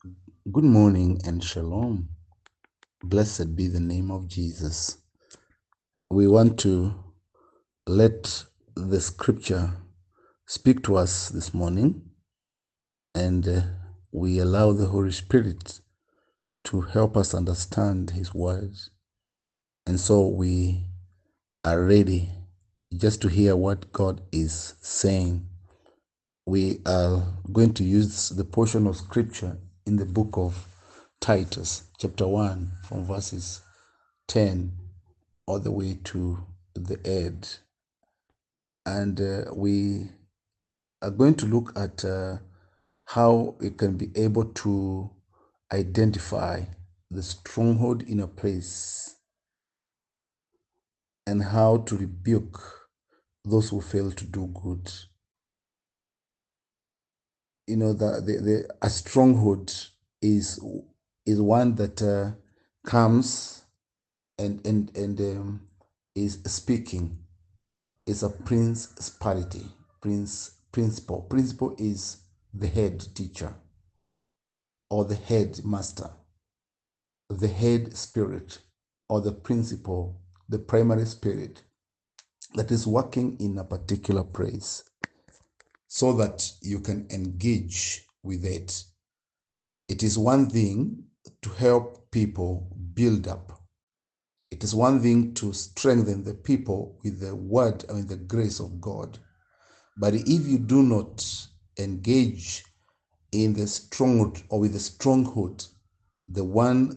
Good morning and shalom. Blessed be the name of Jesus. We want to let the scripture speak to us this morning, and we allow the Holy Spirit to help us understand His words. And so we are ready just to hear what God is saying. We are going to use the portion of scripture in the book of Titus, chapter 1, from verses 10 all the way to the end. And we are going to look at how we can be able to identify the stronghold in a place and how to rebuke those who fail to do good. You know, a stronghold is one that comes and is speaking. Is a principality. Principal. Principal is the head teacher or the head master, the head spirit or the principal, the primary spirit that is working in a particular place so that you can engage with it. It is one thing to help people build up. It is one thing to strengthen the people with the word and the grace of God. But if you do not engage in the stronghold or with the stronghold, the one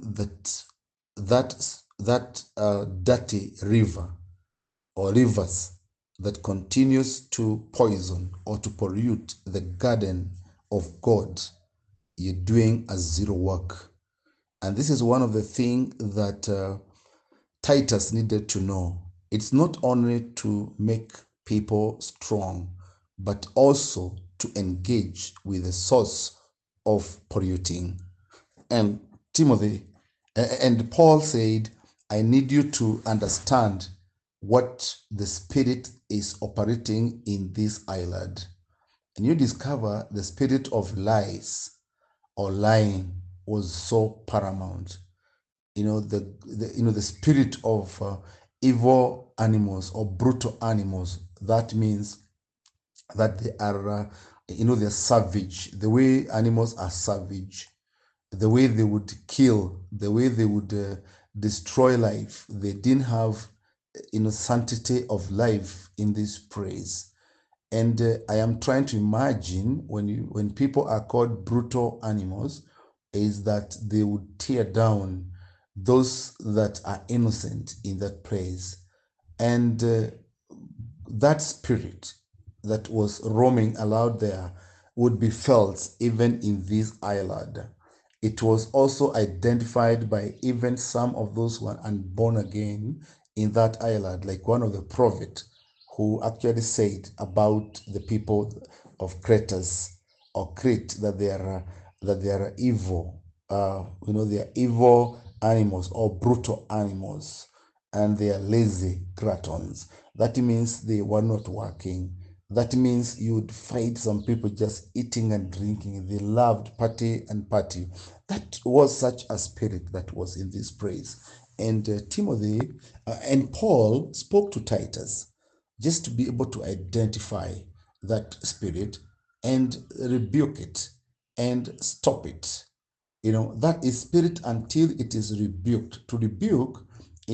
that dirty river or rivers that continues to poison or to pollute the garden of God, you're doing a zero work. And this is one of the things that Titus needed to know. It's not only to make people strong, but also to engage with the source of polluting. And Timothy, and Paul said, I need you to understand what the spirit is operating in this island. And you discover the spirit of lies or lying was so paramount. The spirit of evil animals or brutal animals. That means that they are they're savage. The way animals are savage, the way they would kill, the way they would destroy life. They didn't have sanctity of life in this praise. And I am trying to imagine when people are called brutal animals, is that they would tear down those that are innocent in that place. And that spirit that was roaming aloud there would be felt even in this island. It was also identified by even some of those who are unborn again in that island, like one of the prophets who actually said about the people of Crete or Crete that they are evil. They are evil animals or brutal animals, and they are lazy gluttons. That means they were not working. That means you would find some people just eating and drinking. They loved party and party. That was such a spirit that was in this praise. And Timothy and Paul spoke to Titus just to be able to identify that spirit and rebuke it and stop it. That is spirit until it is rebuked. To rebuke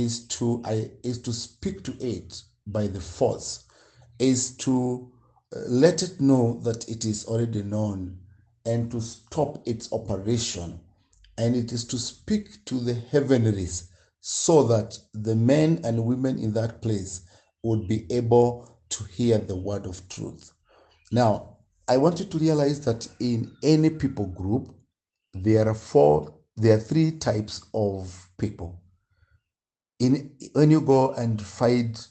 is to speak to it by the force, is to let it know that it is already known, and to stop its operation. And it is to speak to the heavenlies so that the men and women in that place would be able to hear the word of truth. Now, I want you to realize that in any people group, there are three types of people. When you go and find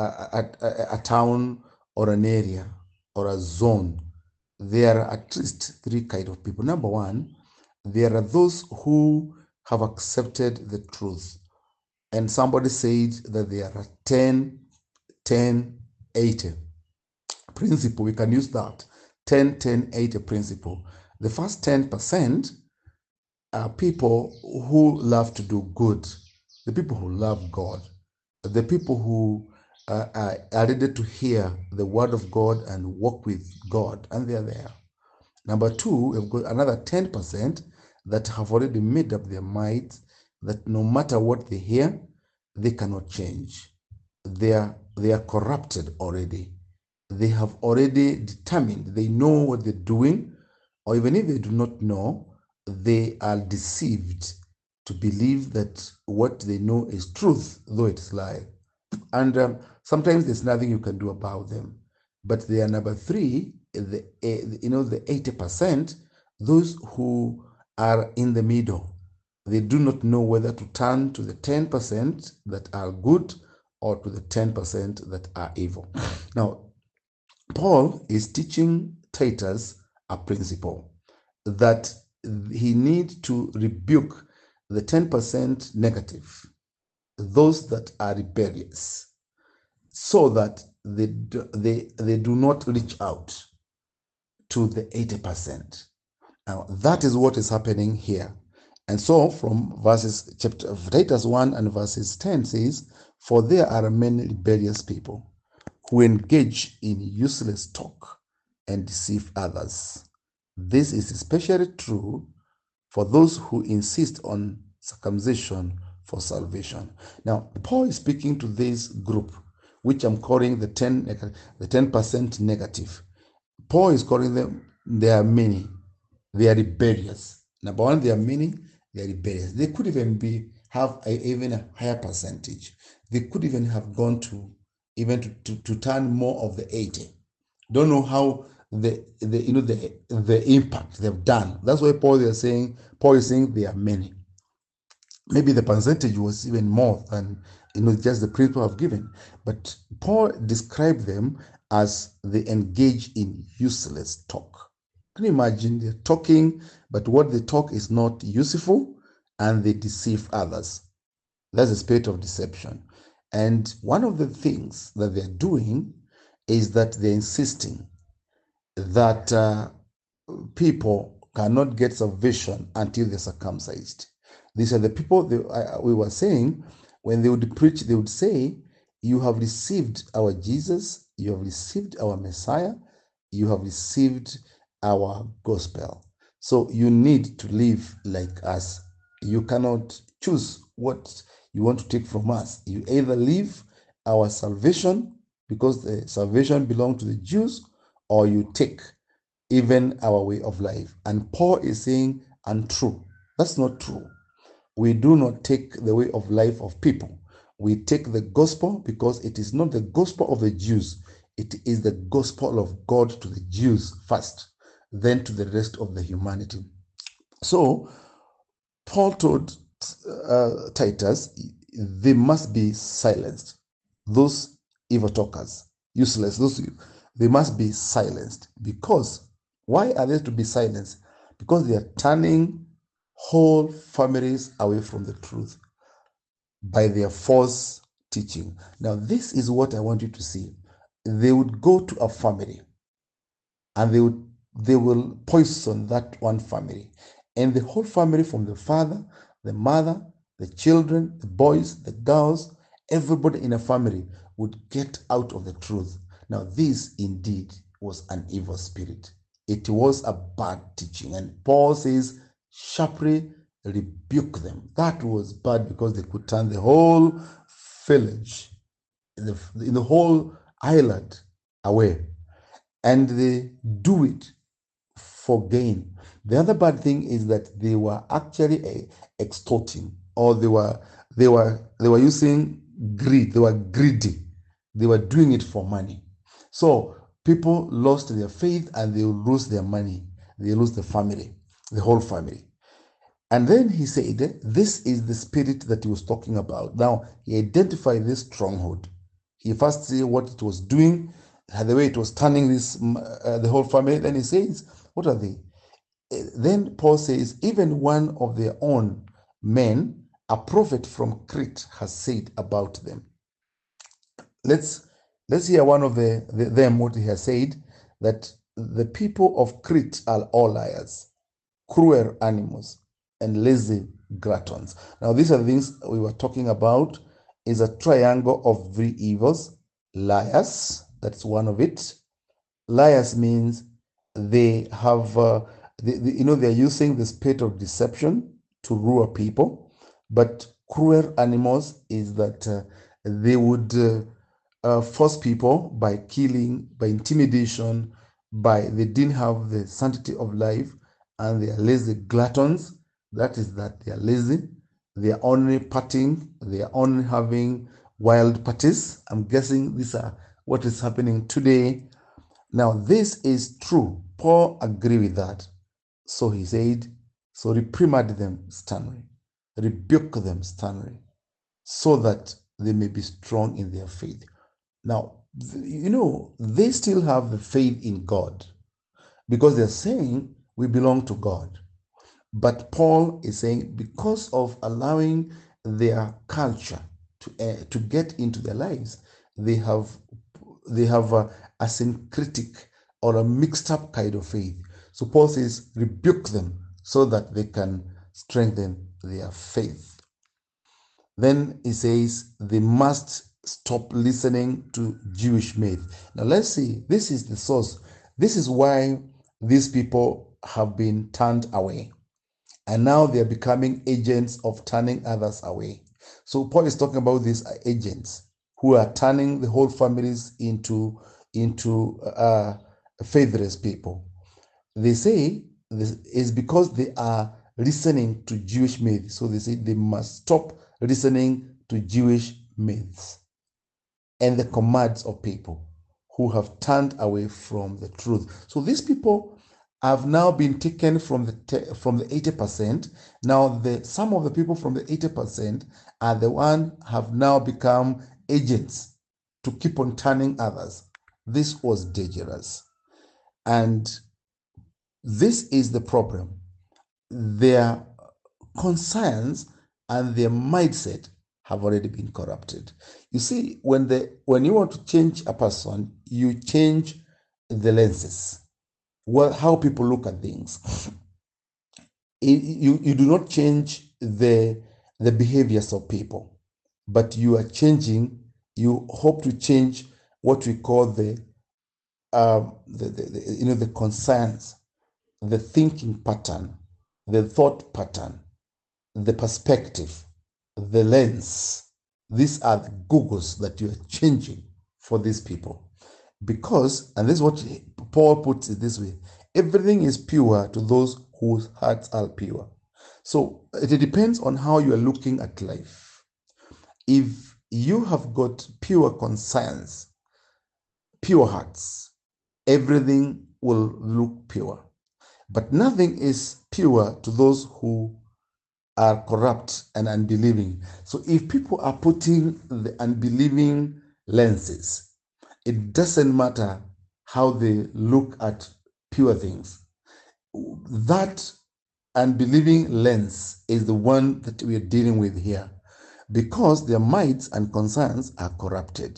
a town or an area or a zone, there are at least three kind of people. Number one, there are those who have accepted the truth. And somebody said that there are 10, 10, 80 principle. We can use that 10, 10, 80 principle. The first 10%, are people who love to do good, the people who love God, the people who are ready to hear the word of God and walk with God, and they are there. Number two, we've got another 10% that have already made up their minds that no matter what they hear, they cannot change. They are corrupted already. They have already determined, they know what they're doing, or even if they do not know, they are deceived to believe that what they know is truth, though it's lie. And sometimes there's nothing you can do about them. But they are number three, the 80%, those who are in the middle. They do not know whether to turn to the 10% that are good or to the 10% that are evil. Now, Paul is teaching Titus a principle that he needs to rebuke the 10% negative, those that are rebellious, so that they do not reach out to the 80%. Now, that is what is happening here. And so from verses chapter of Titus 1 and verses 10 says, "For there are many rebellious people who engage in useless talk and deceive others. This is especially true for those who insist on circumcision for salvation." Now, Paul is speaking to this group, which I'm calling the 10% negative. Paul is calling them, there are many. They are rebellious. Number one, they are many, they are rebellious. They could even have even a higher percentage. They could even have gone to turn more of the 80. Don't know how the impact they've done. That's why Paul is saying there are many. Maybe the percentage was even more than just the principle I've given. But Paul described them as they engage in useless talk. Can you imagine? They're talking, but what they talk is not useful, and they deceive others. That's the spirit of deception. And one of the things that they're doing is that they're insisting that people cannot get salvation until they're circumcised. These are the people we were saying, when they would preach, they would say, "You have received our Jesus, you have received our Messiah, you have received our gospel. So you need to live like us. You cannot choose what you want to take from us. You either live our salvation, because the salvation belongs to the Jews, or you take even our way of life." And Paul is saying, untrue. That's not true. We do not take the way of life of people. We take the gospel, because it is not the gospel of the Jews. It is the gospel of God to the Jews first, then to the rest of the humanity. So Paul told Titus, they must be silenced. Those evil talkers, useless, they must be silenced. Because why are they to be silenced? Because they are turning whole families away from the truth by their false teaching. Now, this is what I want you to see. They would go to a family, and they will poison that one family, and the whole family, from the father, the mother, the children, the boys, the girls, everybody in a family would get out of the truth. Now, this indeed was an evil spirit. It was a bad teaching, and Paul says, sharply rebuke them. That was bad, because they could turn the whole village, in the whole island away, and they do it for gain. The other bad thing is that they were actually extorting, or they were using greed. They were greedy. They were doing it for money. So people lost their faith, and they will lose their money. They lose the family, the whole family. And then he said, this is the spirit that he was talking about. Now, he identified this stronghold. He first said what it was doing, the way it was turning the whole family. Then he says, what are they? Then Paul says, even one of their own men, a prophet from Crete, has said about them. Let's hear one of them, what he has said, that the people of Crete are all liars, cruel animals, and lazy gluttons. Now, these are the things we were talking about. Is a triangle of three evils. Liars, that's one of it. Liars means they have, they're using the spirit of deception to lure people. But cruel animals is that they would force people by killing, by intimidation, by they didn't have the sanctity of life, and they are lazy gluttons. That is that they are lazy. They are only partying. They are only having wild parties. I'm guessing these are what is happening today. Now, this is true. Paul agreed with that. So he said, so reprimand them sternly, rebuke them sternly, so that they may be strong in their faith. Now, they still have the faith in God because they're saying we belong to God. But Paul is saying because of allowing their culture to get into their lives, they have a syncretic or a mixed up kind of faith. So Paul says, rebuke them so that they can strengthen their faith. Then he says they must stop listening to Jewish myth. Now let's see, this is the source. This is why these people have been turned away. And now they're becoming agents of turning others away. So Paul is talking about these agents who are turning the whole families into faithless people. They say this is because they are listening to Jewish myths. So they say they must stop listening to Jewish myths and the commands of people who have turned away from the truth. So these people have now been taken from the 80%. Now some of the people from the 80% are the one have now become agents to keep on turning others. This was dangerous. And this is the problem. Their conscience and their mindset have already been corrupted. You see, when you want to change a person, you change the lenses, how people look at things. You do not change the behaviors of people, but you are changing. You hope to change what we call the concerns, the thinking pattern, the thought pattern, the perspective, the lens. These are the Googles that you are changing for these people. Because, and this is what Paul puts it this way, everything is pure to those whose hearts are pure. So it depends on how you are looking at life. If you have got pure conscience, pure hearts, everything will look pure. But nothing is pure to those who are corrupt and unbelieving. So if people are putting the unbelieving lenses, it doesn't matter how they look at pure things. That unbelieving lens is the one that we are dealing with here, because their minds and concerns are corrupted.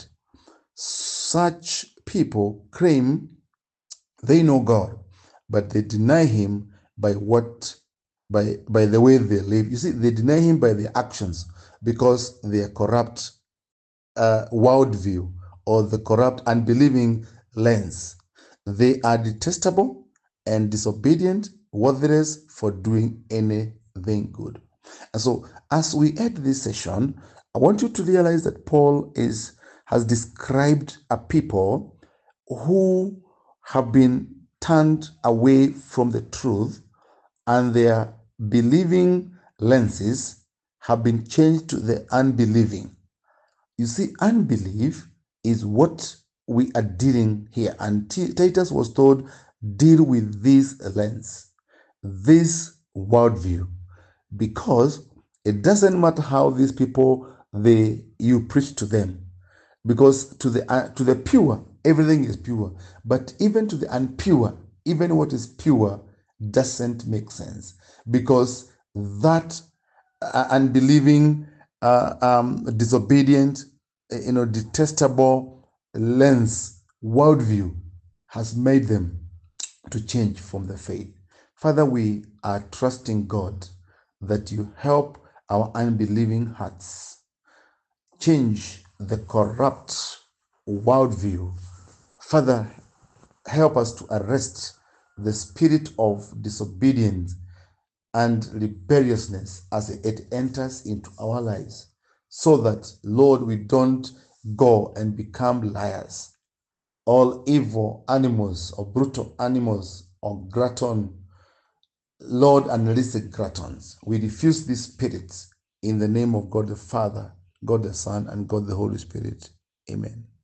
Such people claim they know God, but they deny him by the way they live. You see, they deny him by their actions because their corrupt worldview or the corrupt unbelieving lens. They are detestable and disobedient, worthless for doing anything good. And so, as we end this session, I want you to realize that Paul has described a people who have been turned away from the truth, and their believing lenses have been changed to the unbelieving. You see, unbelief is what we are dealing here. And Titus was told, deal with this lens, this worldview, because it doesn't matter how these people you preach to them, because to the pure, everything is pure. But even to the unpure, even what is pure doesn't make sense, because that unbelieving, disobedient, detestable lens, worldview has made them to change from the faith. Father, we are trusting God that you help our unbelieving hearts. Change the corrupt worldview. Father, help us to arrest the spirit of disobedience and rebelliousness as it enters into our lives, so that, Lord, we don't go and become liars, all evil animals or brutal animals or glutton, Lord, and illicit gluttons. We refuse these spirits in the name of God the Father, God the Son, and God the Holy Spirit. Amen.